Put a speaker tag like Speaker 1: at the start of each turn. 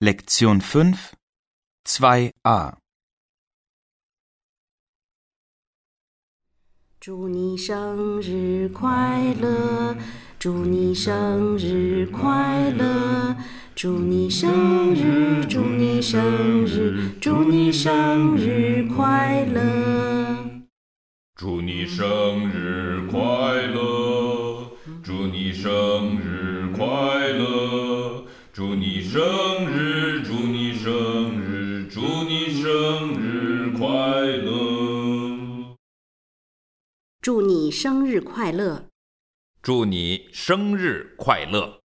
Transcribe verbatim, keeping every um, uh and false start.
Speaker 1: Lektion fünf, zwei a.
Speaker 2: 祝你生日快乐，祝你生日快乐，祝你生日，祝你生日，祝你生日快乐。
Speaker 3: 祝你生日快乐，祝你生日快乐，祝你生日，祝你生日，祝你生日快乐。
Speaker 2: 祝你生日快乐，
Speaker 4: 祝你生日快乐。